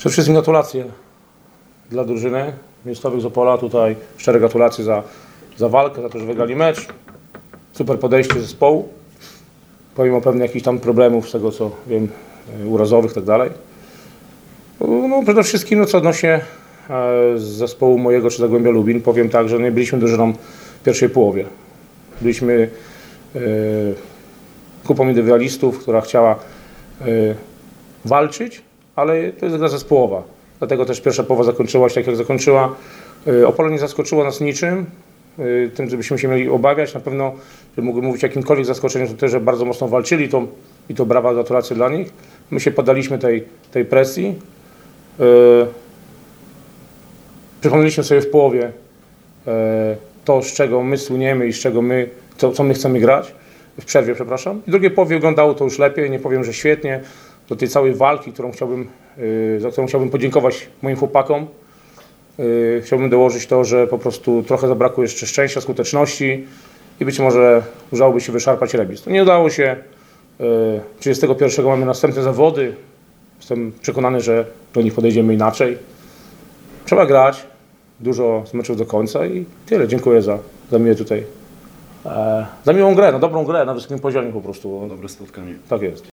Przede wszystkim gratulacje dla drużyny miejscowych z Opola. Tutaj szczere gratulacje za walkę, za to, że wygrali mecz. Super podejście zespołu, pomimo pewnych jakichś tam problemów z tego, co wiem, urazowych i tak dalej. No, przede wszystkim, co odnośnie z zespołu mojego czy Zagłębia Lubin, powiem tak, że nie byliśmy drużyną w pierwszej połowie. Byliśmy grupą indywidualistów, która chciała walczyć, ale to jest gra zespołowa. Dlatego też pierwsza połowa zakończyła się tak, jak zakończyła. Opole nie zaskoczyło nas niczym, tym, żebyśmy się mieli obawiać. Na pewno, że mógłbym mówić o jakimkolwiek zaskoczeniu, to też, że bardzo mocno walczyli i to brawa, gratulacje dla nich. My się poddaliśmy tej presji. Przypomnieliśmy sobie w połowie to, z czego my słyniemy i z czego co my chcemy grać, w przerwie, przepraszam. I w drugiej połowie wyglądało to już lepiej, nie powiem, że świetnie. Do tej całej walki, za którą chciałbym podziękować moim chłopakom, chciałbym dołożyć to, że po prostu trochę zabrakło jeszcze szczęścia, skuteczności i być może udałoby się wyszarpać remis. To nie udało się. 31 mamy następne zawody. Jestem przekonany, że do nich podejdziemy inaczej. Trzeba grać dużo z meczów do końca i tyle. Dziękuję za miłą grę, dobrą grę na wysokim poziomie po prostu. Dobre spotkanie. Tak jest.